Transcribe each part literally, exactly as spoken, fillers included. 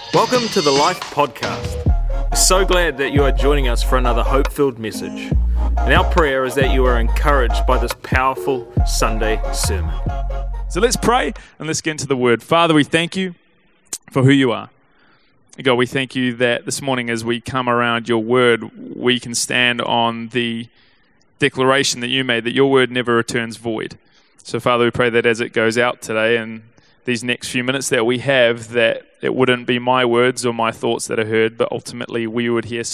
Welcome to the Life Podcast. We're so glad that you are joining us for another hope-filled message. And our prayer is that you are encouraged by this powerful Sunday sermon. So let's pray and let's get into the Word. Father, we thank you for who you are. God, we thank you that this morning as we come around your Word, we can stand on the declaration that you made, that your Word never returns void. So Father, we pray that as it goes out today and these next few minutes that we have, that it wouldn't be my words or my thoughts that are heard, but ultimately we would hear,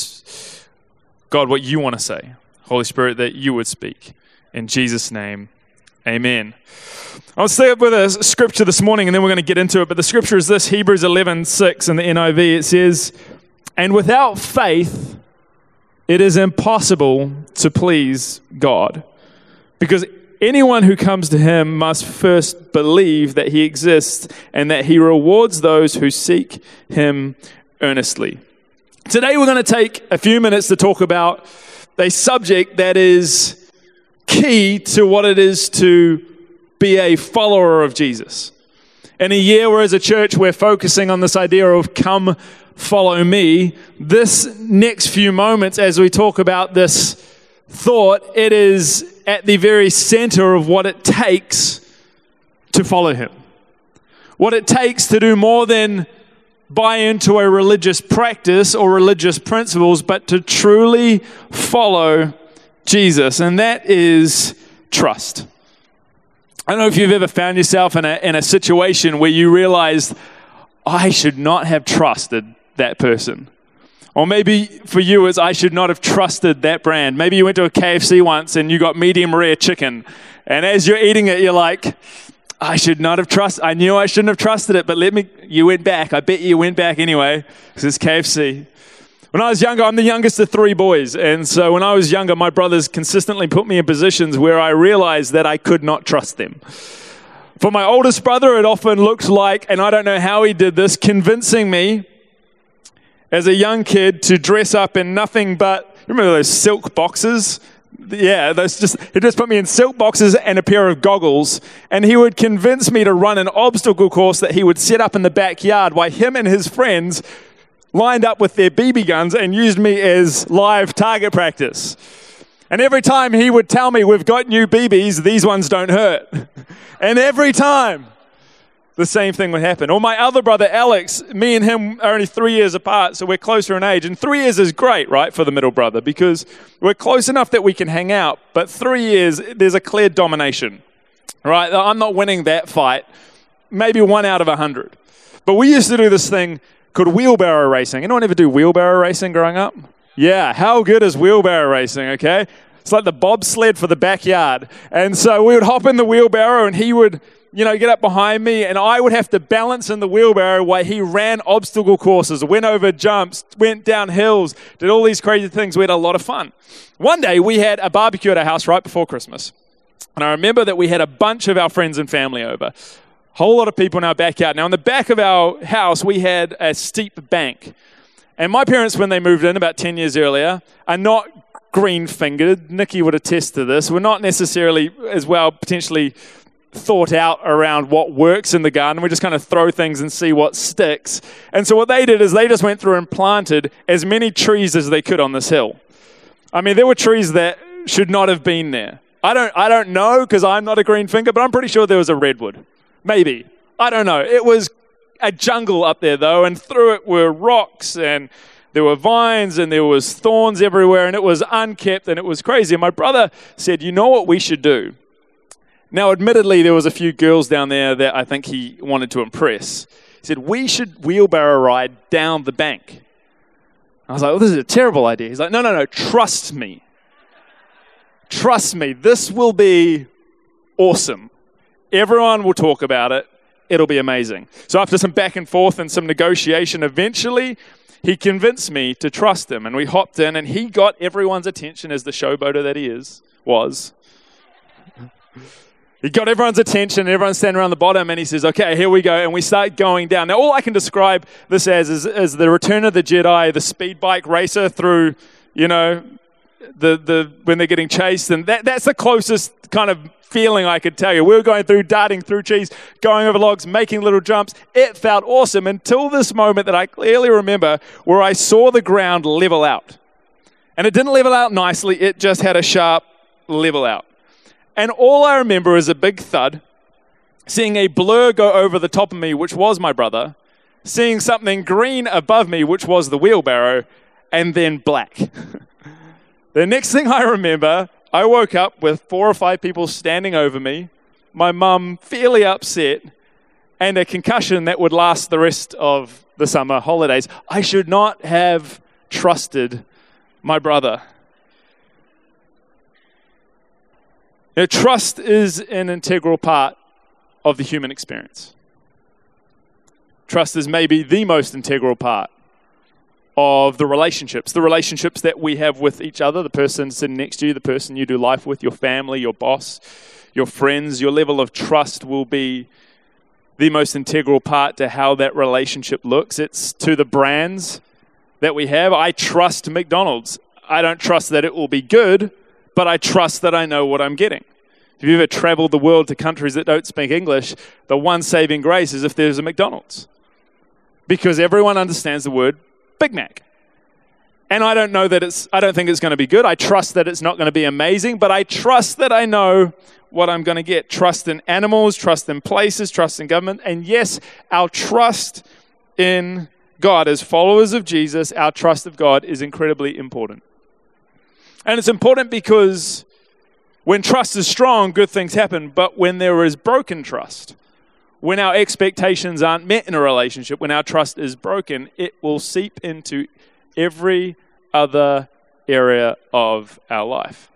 God, what you want to say. Holy Spirit, that you would speak. In Jesus' name, amen. I'll stay up with a scripture this morning and then we're going to get into it, but the scripture is this, Hebrews eleven six in the N I V. It says, "And without faith, it is impossible to please God, because anyone who comes to him must first believe that he exists and that he rewards those who seek him earnestly." Today we're going to take a few minutes to talk about a subject that is key to what it is to be a follower of Jesus. In a year where as a church we're focusing on this idea of come follow me, this next few moments as we talk about this thought, it is at the very center of what it takes to follow him. What it takes to do more than buy into a religious practice or religious principles, but to truly follow Jesus, and that is trust. I don't know if you've ever found yourself in a, in a situation where you realized, I should not have trusted that person. Or maybe for you, it's I should not have trusted that brand. Maybe you went to a K F C once and you got medium rare chicken. And as you're eating it, you're like, I should not have trusted. I knew I shouldn't have trusted it, but let me, you went back. I bet you went back anyway, because it's K F C. When I was younger, I'm the youngest of three boys. And so when I was younger, my brothers consistently put me in positions where I realized that I could not trust them. For my oldest brother, it often looked like, and I don't know how he did this, convincing me as a young kid to dress up in nothing but, remember those silk boxes? Yeah, those just he just put me in silk boxes and a pair of goggles, and he would convince me to run an obstacle course that he would set up in the backyard while him and his friends lined up with their B B guns and used me as live target practice. And every time he would tell me, we've got new B Bs, these ones don't hurt. And every time, the same thing would happen. Or my other brother, Alex, me and him are only three years apart, so we're closer in age. And three years is great, right, for the middle brother, because we're close enough that we can hang out. But three years, there's a clear domination, right? I'm not winning that fight, maybe one out of a hundred. But we used to do this thing called wheelbarrow racing. Anyone ever do wheelbarrow racing growing up? Yeah, how good is wheelbarrow racing, okay? It's like the bobsled for the backyard. And so we would hop in the wheelbarrow and he would, you know, get up behind me and I would have to balance in the wheelbarrow while he ran obstacle courses, went over jumps, went down hills, did all these crazy things. We had a lot of fun. One day we had a barbecue at our house right before Christmas. And I remember that we had a bunch of our friends and family over. Whole lot of people in our backyard. Now, in the back of our house, we had a steep bank. And my parents, when they moved in about ten years earlier, are not green-fingered. Nikki would attest to this. We're not necessarily as well potentially thought out around what works in the garden. We just kind of throw things and see what sticks. And so what they did is they just went through and planted as many trees as they could on this hill. I mean, there were trees that should not have been there. I don't, I don't know because I'm not a green finger, but I'm pretty sure there was a redwood. Maybe. I don't know. It was a jungle up there, though, and through it were rocks, and there were vines, and there was thorns everywhere, and it was unkept, and it was crazy. And my brother said, you know what we should do? Now, admittedly, there was a few girls down there that I think he wanted to impress. He said, we should wheelbarrow ride down the bank. I was like, well, this is a terrible idea. He's like, no, no, no, trust me. Trust me, this will be awesome. Everyone will talk about it. It'll be amazing. So after some back and forth and some negotiation, eventually he convinced me to trust him. And we hopped in and he got everyone's attention as the showboater that he is, was. He got everyone's attention and everyone's standing around the bottom and he says, okay, here we go. And we start going down. Now, all I can describe this as is, is the Return of the Jedi, the speed bike racer through, you know, the the when they're getting chased, and that that's the closest kind of feeling I could tell you. We were going through, darting through trees, going over logs, making little jumps. It felt awesome until this moment that I clearly remember where I saw the ground level out. And it didn't level out nicely, it just had a sharp level out. And all I remember is a big thud, seeing a blur go over the top of me, which was my brother, seeing something green above me, which was the wheelbarrow, and then black. The next thing I remember, I woke up with four or five people standing over me, my mum fairly upset, and a concussion that would last the rest of the summer holidays. I should not have trusted my brother. Now, trust is an integral part of the human experience. Trust is maybe the most integral part of the relationships, the relationships that we have with each other, the person sitting next to you, the person you do life with, your family, your boss, your friends. Your level of trust will be the most integral part to how that relationship looks. It's to the brands that we have. I trust McDonald's. I don't trust that it will be good, but I trust that I know what I'm getting. If you've ever traveled the world to countries that don't speak English, the one saving grace is if there's a McDonald's, because everyone understands the word Big Mac. And I don't know that it's, I don't think it's going to be good. I trust that it's not going to be amazing, but I trust that I know what I'm going to get. Trust in animals, trust in places, trust in government. And yes, our trust in God as followers of Jesus, our trust of God is incredibly important. And it's important because when trust is strong, good things happen. But when there is broken trust, when our expectations aren't met in a relationship, when our trust is broken, it will seep into every other area of our life.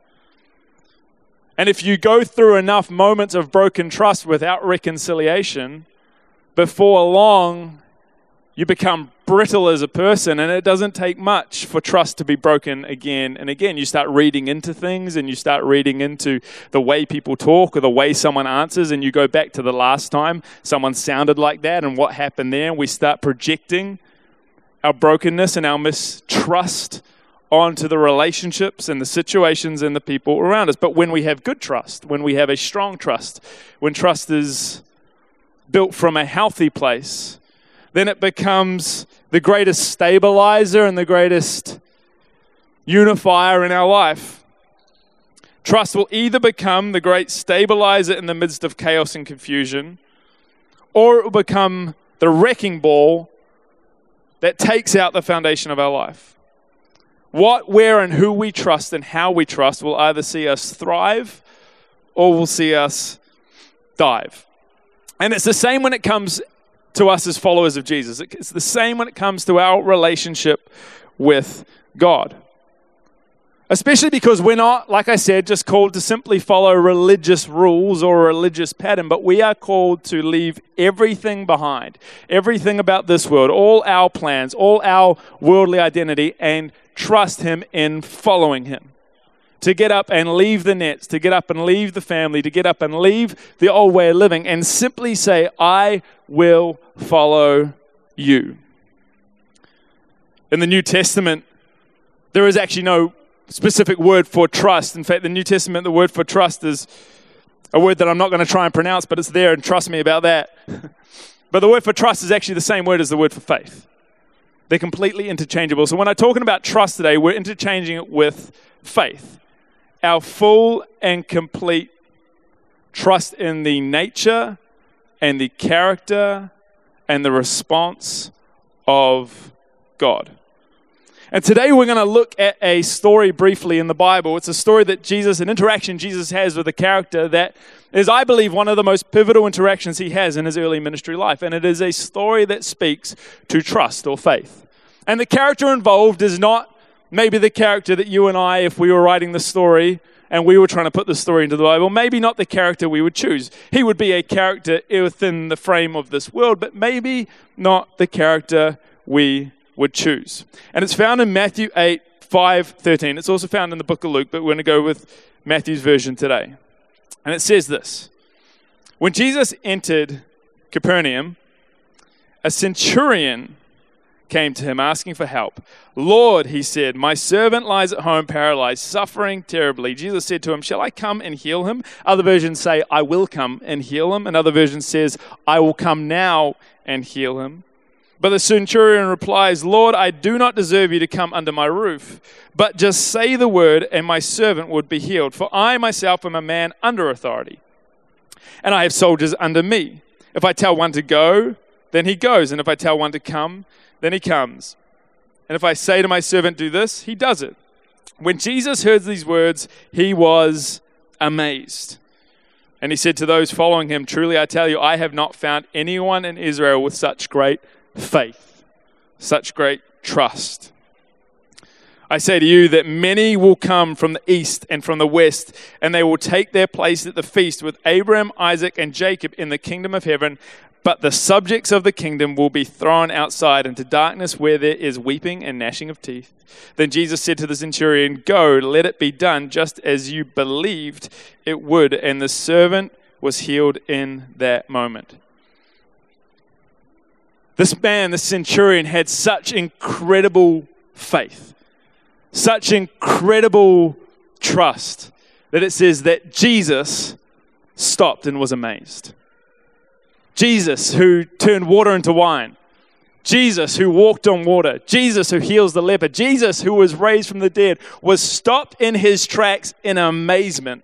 And if you go through enough moments of broken trust without reconciliation, before long, you become brittle as a person, and it doesn't take much for trust to be broken again and again. You start reading into things, and you start reading into the way people talk or the way someone answers, and you go back to the last time someone sounded like that and what happened there, and we start projecting our brokenness and our mistrust onto the relationships and the situations and the people around us. But when we have good trust, when we have a strong trust, when trust is built from a healthy place, then it becomes the greatest stabilizer and the greatest unifier in our life. Trust will either become the great stabilizer in the midst of chaos and confusion, or it will become the wrecking ball that takes out the foundation of our life. What, where, and who we trust and how we trust will either see us thrive or will see us dive. And it's the same when it comes to us as followers of Jesus. It's the same when it comes to our relationship with God. Especially because we're not, like I said, just called to simply follow religious rules or a religious pattern, but we are called to leave everything behind, everything about this world, all our plans, all our worldly identity, and trust Him in following Him. To get up and leave the nets, to get up and leave the family, to get up and leave the old way of living and simply say, I will follow you. In the New Testament, there is actually no specific word for trust. In fact, the New Testament, the word for trust is a word that I'm not going to try and pronounce, but it's there, and trust me about that. But the word for trust is actually the same word as the word for faith. They're completely interchangeable. So when I'm talking about trust today, we're interchanging it with faith. Our full and complete trust in the nature and the character and the response of God. And today we're going to look at a story briefly in the Bible. It's a story that Jesus, an interaction Jesus has with a character that is, I believe, one of the most pivotal interactions he has in his early ministry life. And it is a story that speaks to trust or faith. And the character involved is not maybe the character that you and I, if we were writing the story and we were trying to put the story into the Bible, maybe not the character we would choose. He would be a character within the frame of this world, but maybe not the character we would choose. And it's found in Matthew eight, five, thirteen. It's also found in the book of Luke, but we're going to go with Matthew's version today. And it says this: when Jesus entered Capernaum, a centurion came to him asking for help. "Lord," he said, "my servant lies at home paralyzed, suffering terribly." Jesus said to him, "Shall I come and heal him?" Other versions say, "I will come and heal him." Another version says, "I will come now and heal him." But the centurion replies, "Lord, I do not deserve you to come under my roof, but just say the word and my servant would be healed. For I myself am a man under authority, and I have soldiers under me. If I tell one to go, then he goes, and if I tell one to come, then he comes. And if I say to my servant, do this, he does it." When Jesus heard these words, he was amazed. And he said to those following him, "Truly I tell you, I have not found anyone in Israel with such great faith, such great trust. I say to you that many will come from the east and from the west, and they will take their place at the feast with Abraham, Isaac, and Jacob in the kingdom of heaven. But the subjects of the kingdom will be thrown outside into darkness where there is weeping and gnashing of teeth." Then Jesus said to the centurion, "Go, let it be done just as you believed it would." And the servant was healed in that moment. This man, the centurion, had such incredible faith, such incredible trust, that it says that Jesus stopped and was amazed. Jesus, who turned water into wine. Jesus, who walked on water. Jesus, who heals the leper. Jesus, who was raised from the dead, was stopped in his tracks in amazement.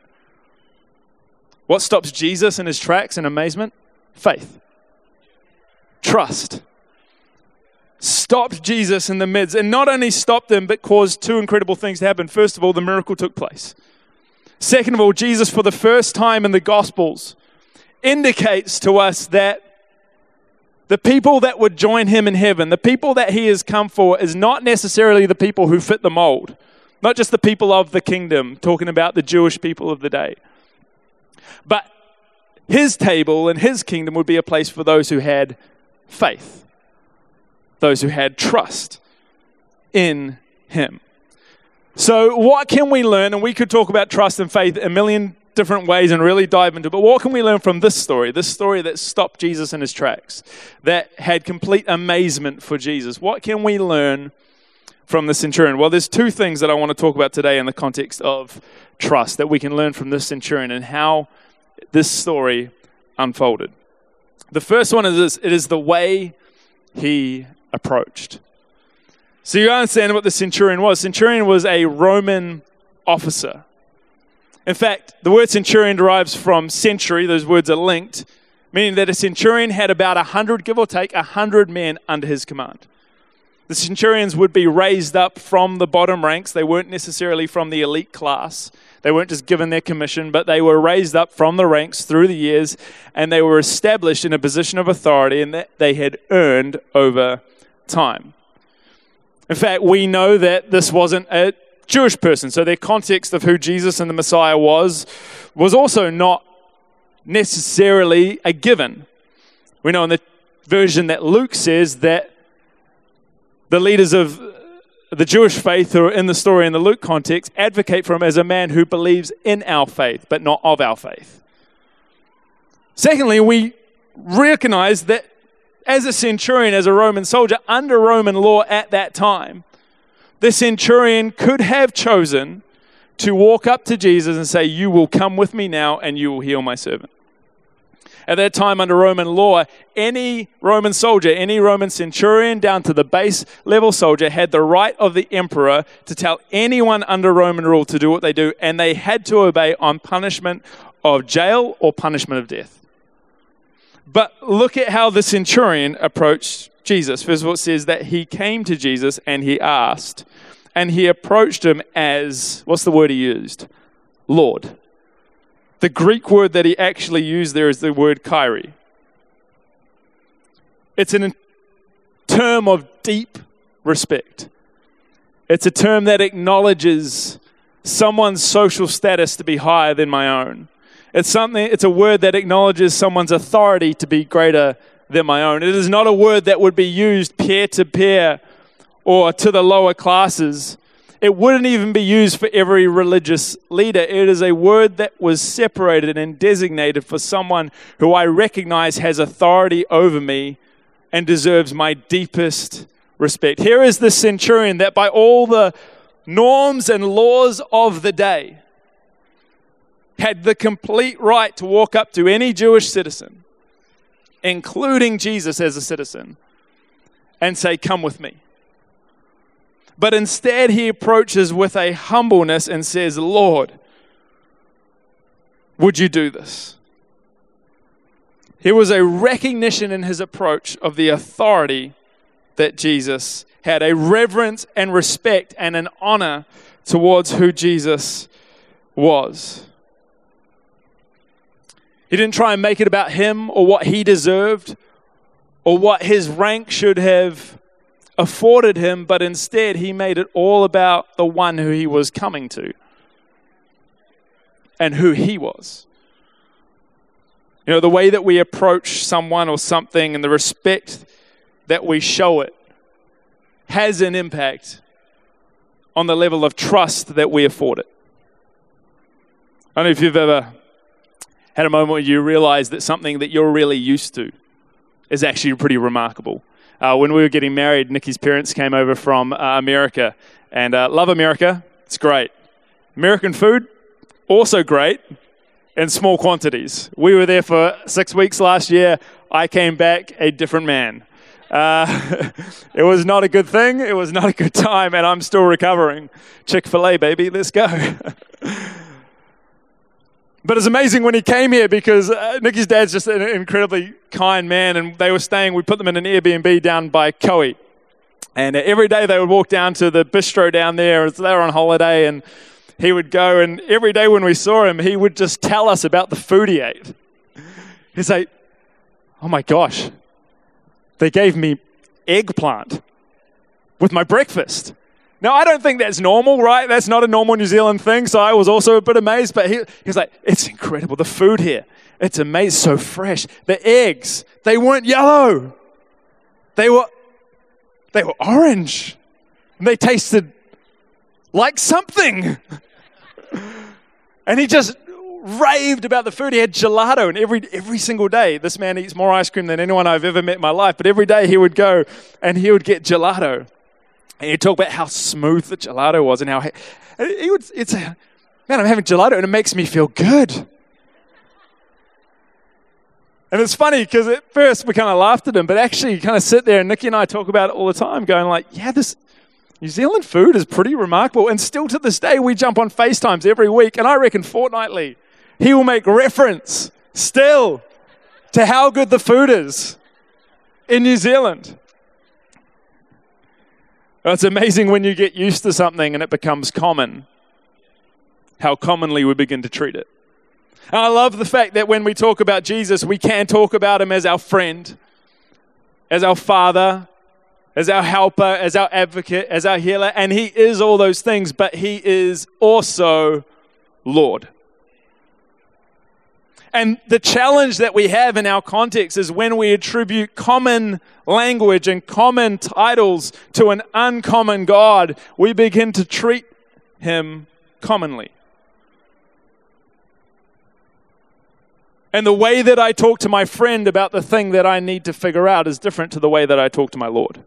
What stops Jesus in his tracks in amazement? Faith. Trust. Stopped Jesus in the midst, and not only stopped him, but caused two incredible things to happen. First of all, the miracle took place. Second of all, Jesus, for the first time in the Gospels, indicates to us that the people that would join him in heaven, the people that he has come for, is not necessarily the people who fit the mold. Not just the people of the kingdom, talking about the Jewish people of the day. But his table and his kingdom would be a place for those who had faith. Those who had trust in him. So what can we learn? And we could talk about trust and faith a million different ways and really dive into it. But what can we learn from this story? This story that stopped Jesus in his tracks, that had complete amazement for Jesus. What can we learn from the centurion? Well, there's two things that I want to talk about today in the context of trust that we can learn from this centurion and how this story unfolded. The first one is this: it is the way he approached. So you understand what the centurion was. Centurion was a Roman officer. In fact, the word centurion derives from century. Those words are linked, meaning that a centurion had about a hundred, give or take, a hundred men under his command. The centurions would be raised up from the bottom ranks. They weren't necessarily from the elite class. They weren't just given their commission, but they were raised up from the ranks through the years, and they were established in a position of authority, and that they had earned over time. In fact, we know that this wasn't a Jewish person, so their context of who Jesus and the Messiah was, was also not necessarily a given. We know in the version that Luke says that the leaders of the Jewish faith who are in the story in the Luke context advocate for him as a man who believes in our faith, but not of our faith. Secondly, we recognize that as a centurion, as a Roman soldier, under Roman law at that time, the centurion could have chosen to walk up to Jesus and say, "You will come with me now and you will heal my servant." At that time, under Roman law, any Roman soldier, any Roman centurion down to the base level soldier had the right of the emperor to tell anyone under Roman rule to do what they do, and they had to obey on punishment of jail or punishment of death. But look at how the centurion approached Jesus. First of all, it says that he came to Jesus and he asked, and he approached him as, what's the word he used? Lord. The Greek word that he actually used there is the word Kyrie. It's a term of deep respect. It's a term that acknowledges someone's social status to be higher than my own. It's something. It's a word that acknowledges someone's authority to be greater than my own. It is not a word that would be used peer-to-peer or to the lower classes. It wouldn't even be used for every religious leader. It is a word that was separated and designated for someone who I recognize has authority over me and deserves my deepest respect. Here is this centurion that by all the norms and laws of the day had the complete right to walk up to any Jewish citizen, including Jesus as a citizen, and say, "Come with me." But instead he approaches with a humbleness and says, "Lord, would you do this?" There was a recognition in his approach of the authority that Jesus had, a reverence and respect and an honor towards who Jesus was. He didn't try and make it about him or what he deserved or what his rank should have afforded him, but instead he made it all about the one who he was coming to and who he was. You know, the way that we approach someone or something and the respect that we show it has an impact on the level of trust that we afford it. I don't know if you've ever had a moment where you realize that something that you're really used to is actually pretty remarkable. Uh, when we were getting married, Nikki's parents came over from uh, America, and uh, love America, it's great. American food, also great, in small quantities. We were there for six weeks last year. I came back a different man. Uh, it was not a good thing. It was not a good time, and I'm still recovering. Chick-fil-A, baby, let's go. But it's amazing when he came here because uh, Nikki's dad's just an incredibly kind man, and they were staying, we put them in an Airbnb down by Koei. And uh, every day they would walk down to the bistro down there as they were on holiday, and he would go, and every day when we saw him, he would just tell us about the food he ate. He'd say, "Oh my gosh, they gave me eggplant with my breakfast." Now, I don't think that's normal, right? That's not a normal New Zealand thing, so I was also a bit amazed. But he, he was like, "It's incredible, the food here. It's amazing, so fresh. The eggs, they weren't yellow. They were, they were orange. And they tasted like something." And he just raved about the food. He had gelato, and every every single day, this man eats more ice cream than anyone I've ever met in my life. But every day he would go and he would get gelato. And he'd talk about how smooth the gelato was and how he, he would, it's a, man, I'm having gelato and it makes me feel good. And it's funny because at first we kind of laughed at him, but actually you kind of sit there and Nikki and I talk about it all the time going like, yeah, this New Zealand food is pretty remarkable. And still to this day, we jump on FaceTimes every week, and I reckon fortnightly, he will make reference still to how good the food is in New Zealand. It's amazing when you get used to something and it becomes common, how commonly we begin to treat it. And I love the fact that when we talk about Jesus, we can talk about him as our friend, as our father, as our helper, as our advocate, as our healer, and he is all those things, but he is also Lord. And the challenge that we have in our context is when we attribute common language and common titles to an uncommon God, we begin to treat him commonly. And the way that I talk to my friend about the thing that I need to figure out is different to the way that I talk to my Lord.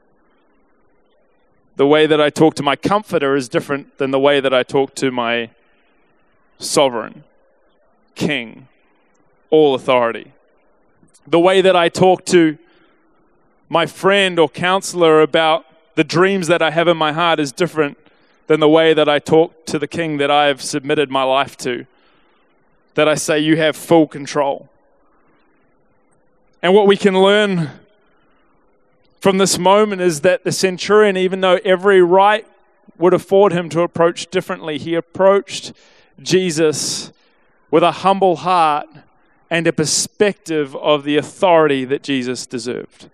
The way that I talk to my comforter is different than the way that I talk to my sovereign, king, all authority. The way that I talk to my friend or counselor about the dreams that I have in my heart is different than the way that I talk to the king that I have submitted my life to. That I say, you have full control. And what we can learn from this moment is that the centurion, even though every right would afford him to approach differently, he approached Jesus with a humble heart and a perspective of the authority that Jesus deserved.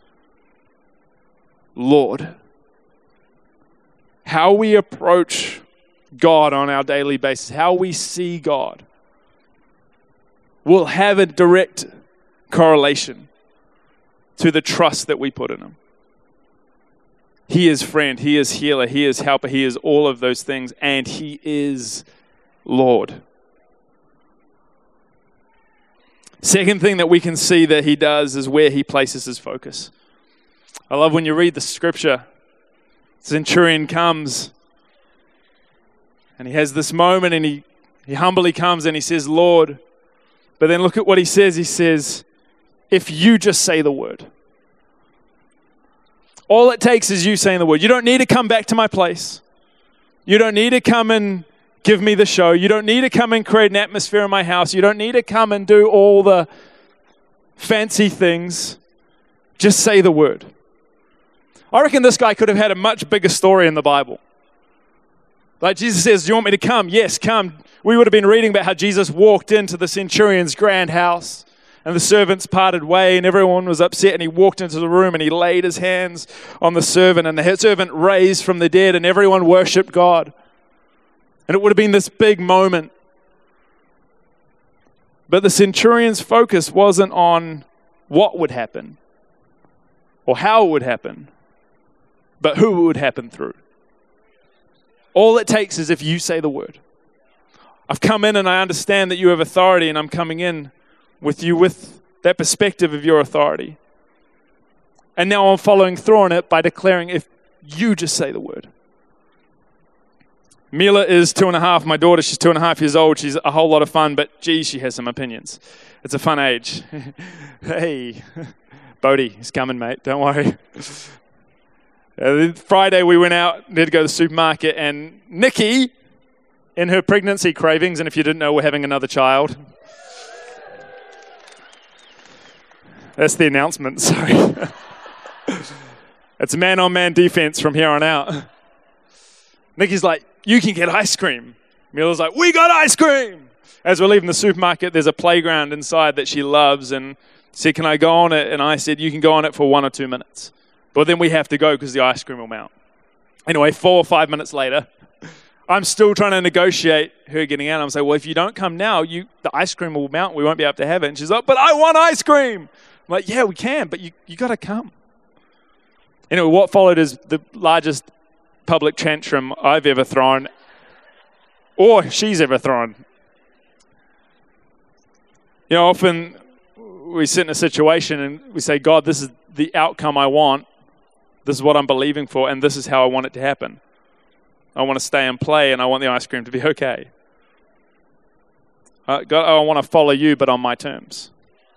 Lord. How we approach God on our daily basis, how we see God, will have a direct correlation to the trust that we put in him. He is friend, he is healer, he is helper, he is all of those things, and he is Lord. Second thing that we can see that he does is where he places his focus. I love when you read the scripture. Centurion comes and he has this moment and he, he humbly comes and he says, Lord, but then look at what he says. He says, if you just say the word. All it takes is you saying the word. You don't need to come back to my place. You don't need to come and give me the show. You don't need to come and create an atmosphere in my house. You don't need to come and do all the fancy things. Just say the word. I reckon this guy could have had a much bigger story in the Bible. Like Jesus says, do you want me to come? Yes, come. We would have been reading about how Jesus walked into the centurion's grand house and the servants parted way and everyone was upset and he walked into the room and he laid his hands on the servant and the servant raised from the dead and everyone worshipped God. And it would have been this big moment. But the centurion's focus wasn't on what would happen or how it would happen, but who it would happen through. All it takes is if you say the word. I've come in and I understand that you have authority and I'm coming in with you with that perspective of your authority. And now I'm following through on it by declaring if you just say the word. Mila is two and a half. My daughter, she's two and a half years old. She's a whole lot of fun, but geez, she has some opinions. It's a fun age. Hey, Bodie, he's coming, mate. Don't worry. Uh, Friday we went out, had to go to the supermarket, and Nikki, in her pregnancy cravings, and if you didn't know, we're having another child. That's the announcement, sorry. It's man-on-man defense from here on out. Nikki's like, you can get ice cream. Mila's like, we got ice cream. As we're leaving the supermarket, there's a playground inside that she loves, and said, can I go on it? And I said, you can go on it for one or two minutes. But then we have to go because the ice cream will melt. Anyway, four or five minutes later, I'm still trying to negotiate her getting out. I'm saying, well, if you don't come now, you the ice cream will melt. We won't be able to have it. And she's like, but I want ice cream. I'm like, yeah, we can, but you, you got to come. Anyway, what followed is the largest public tantrum I've ever thrown or she's ever thrown. You know, often we sit in a situation and we say, God, this is the outcome I want. This is what I'm believing for, and this is how I want it to happen. I want to stay and play, and I want the ice cream to be okay. Uh, God, I want to follow you, but on my terms.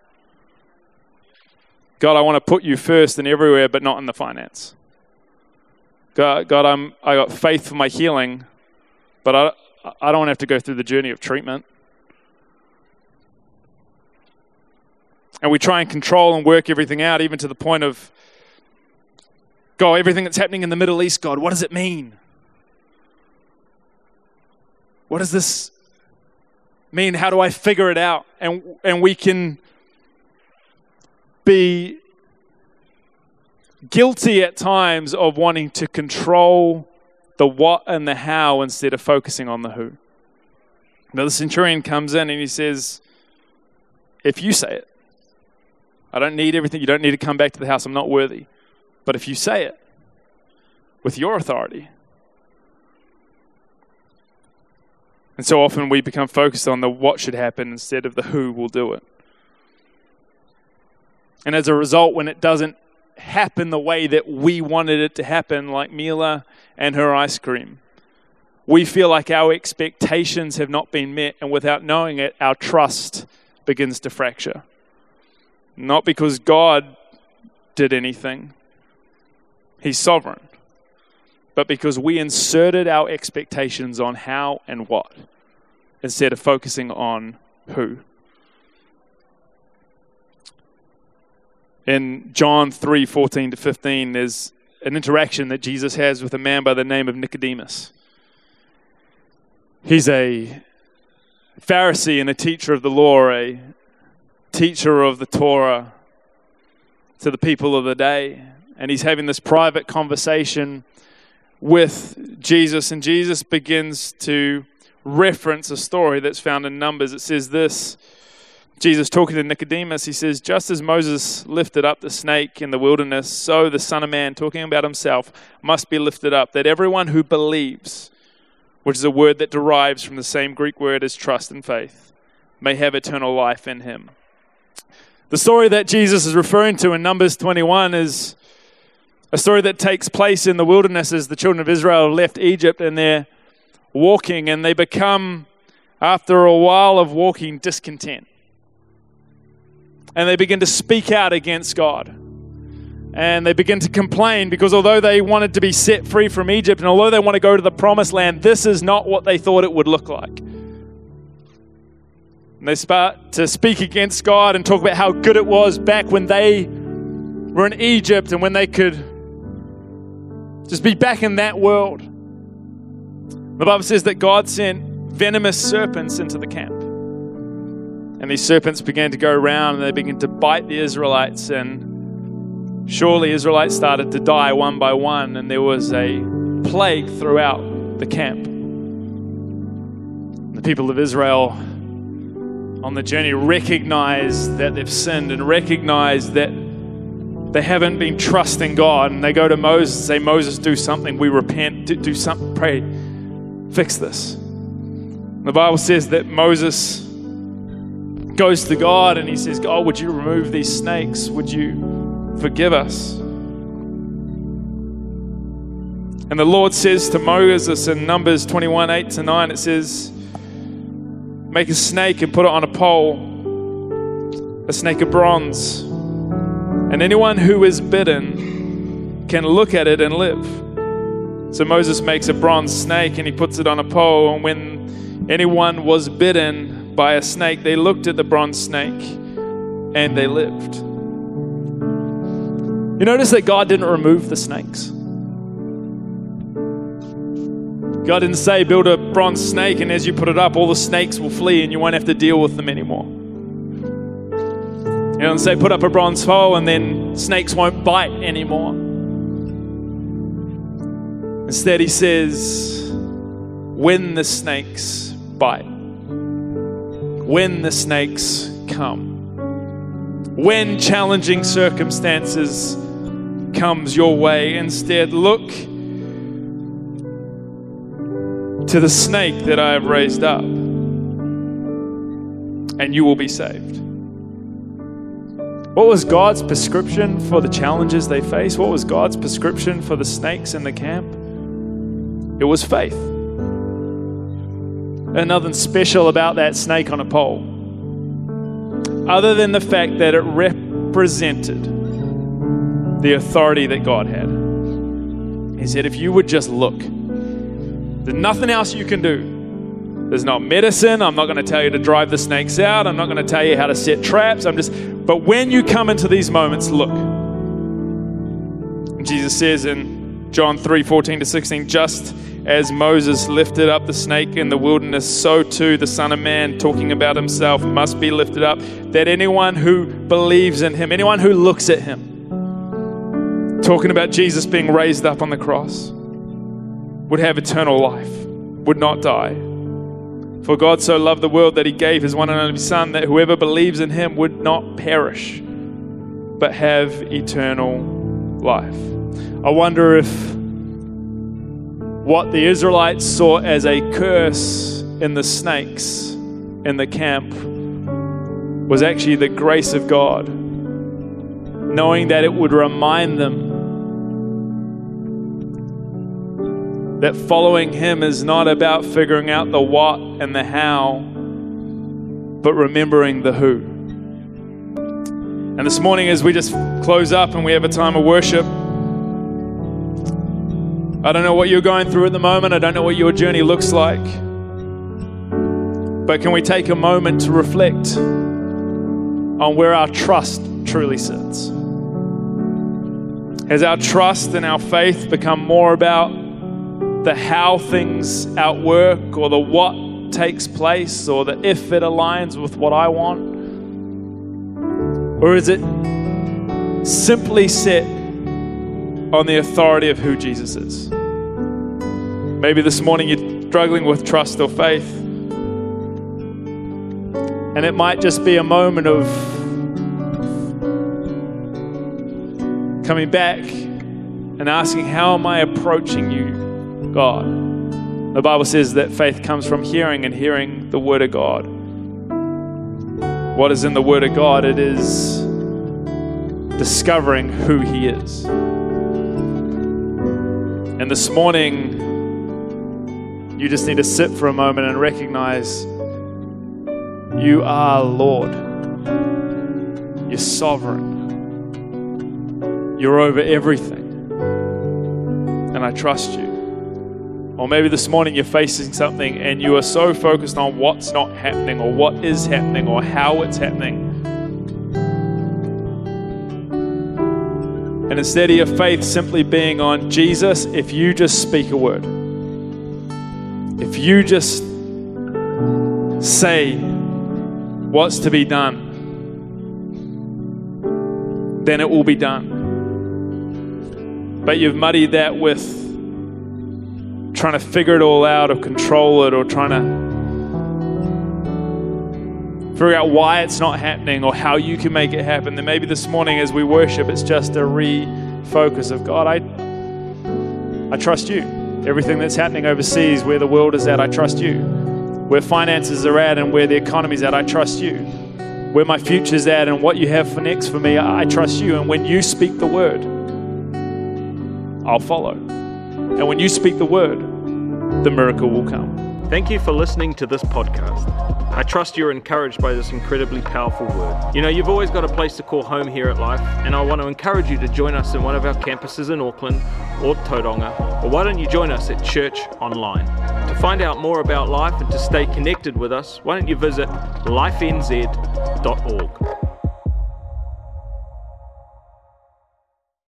God, I want to put you first and everywhere, but not in the finance. God, God I'm, I got faith for my healing, but I, I don't want to have to go through the journey of treatment. And we try and control and work everything out, even to the point of, God, everything that's happening in the Middle East, God, what does it mean? What does this mean? How do I figure it out? And and we can be guilty at times of wanting to control the what and the how instead of focusing on the who. Now the centurion comes in and he says, if you say it, I don't need everything. You don't need to come back to the house. I'm not worthy. But if you say it with your authority. And so often we become focused on the what should happen instead of the who will do it. And as a result, when it doesn't happen the way that we wanted it to happen, like Mila and her ice cream, we feel like our expectations have not been met, and without knowing it, our trust begins to fracture. Not because God did anything. He's sovereign. But because we inserted our expectations on how and what instead of focusing on who. In John three fourteen to fifteen, there's an interaction that Jesus has with a man by the name of Nicodemus. He's a Pharisee and a teacher of the law, a teacher of the Torah to the people of the day. And he's having this private conversation with Jesus. And Jesus begins to reference a story that's found in Numbers. It says this, Jesus talking to Nicodemus, he says, just as Moses lifted up the snake in the wilderness, so the Son of Man, talking about himself, must be lifted up, that everyone who believes, which is a word that derives from the same Greek word as trust and faith, may have eternal life in him. The story that Jesus is referring to in Numbers twenty-one is A story that takes place in the wilderness as the children of Israel left Egypt and they're walking, and they become, after a while of walking, discontent. And they begin to speak out against God. And they begin to complain because although they wanted to be set free from Egypt and although they want to go to the promised land, this is not what they thought it would look like. And they start to speak against God and talk about how good it was back when they were in Egypt and when they could just be back in that world. The Bible says that God sent venomous serpents into the camp. And these serpents began to go around and they began to bite the Israelites, and surely Israelites started to die one by one, and there was a plague throughout the camp. The people of Israel on the journey recognize that they've sinned and recognize that they haven't been trusting God, and they go to Moses and say, Moses, do something. We repent. Do, do something. Pray. Fix this. The Bible says that Moses goes to God and he says, God, would you remove these snakes? Would you forgive us? And the Lord says to Moses in Numbers twenty-one, eight to nine, it says, make a snake and put it on a pole, a snake of bronze. And anyone who is bitten can look at it and live. So Moses makes a bronze snake and he puts it on a pole. And when anyone was bitten by a snake, they looked at the bronze snake and they lived. You notice that God didn't remove the snakes. God didn't say build a bronze snake and as you put it up, all the snakes will flee and you won't have to deal with them anymore. He doesn't say put up a bronze pole and then snakes won't bite anymore. Instead, he says, when the snakes bite, when the snakes come, when challenging circumstances comes your way, instead look to the snake that I have raised up, and you will be saved. What was God's prescription for the challenges they faced? What was God's prescription for the snakes in the camp? It was faith. And nothing special about that snake on a pole, other than the fact that it represented the authority that God had. He said, if you would just look, there's nothing else you can do. There's not medicine. I'm not going to tell you to drive the snakes out. I'm not going to tell you how to set traps. I'm just, but when you come into these moments, look. And Jesus says in John three, fourteen to sixteen, just as Moses lifted up the snake in the wilderness, so too the Son of Man, talking about himself, must be lifted up, that anyone who believes in him, anyone who looks at him, talking about Jesus being raised up on the cross, would have eternal life, would not die. For God so loved the world that he gave his one and only Son, that whoever believes in him would not perish, but have eternal life. I wonder if what the Israelites saw as a curse in the snakes in the camp was actually the grace of God, knowing that it would remind them that following him is not about figuring out the what and the how, but remembering the who. And this morning, as we just close up and we have a time of worship, I don't know what you're going through at the moment. I don't know what your journey looks like. But can we take a moment to reflect on where our trust truly sits? Has our trust and our faith become more about the how things outwork, or the what takes place, or the if it aligns with what I want? Or is it simply set on the authority of who Jesus is? Maybe this morning you're struggling with trust or faith, and it might just be a moment of coming back and asking, how am I approaching you, God? The Bible says that faith comes from hearing, and hearing the Word of God. What is in the Word of God? It is discovering who He is. And this morning, you just need to sit for a moment and recognize you are Lord. You're sovereign. You're over everything. And I trust you. Or maybe this morning you're facing something and you are so focused on what's not happening or what is happening or how it's happening. And instead of your faith simply being on Jesus, if you just speak a word, if you just say what's to be done, then it will be done. But you've muddied that with trying to figure it all out or control it or trying to figure out why it's not happening or how you can make it happen. Then maybe this morning as we worship, it's just a refocus of God, I, I trust you. Everything that's happening overseas, where the world is at, I trust you. Where finances are at and where the economy's at, I trust you. Where my future's at and what you have for next for me, I trust you. And when you speak the word, I'll follow. And when you speak the word, the miracle will come. Thank you for listening to this podcast. I trust you're encouraged by this incredibly powerful word. You know, you've always got a place to call home here at Life, and I want to encourage you to join us in one of our campuses in Auckland or Tauranga, or why don't you join us at Church Online? To find out more about Life and to stay connected with us, why don't you visit life n z dot org.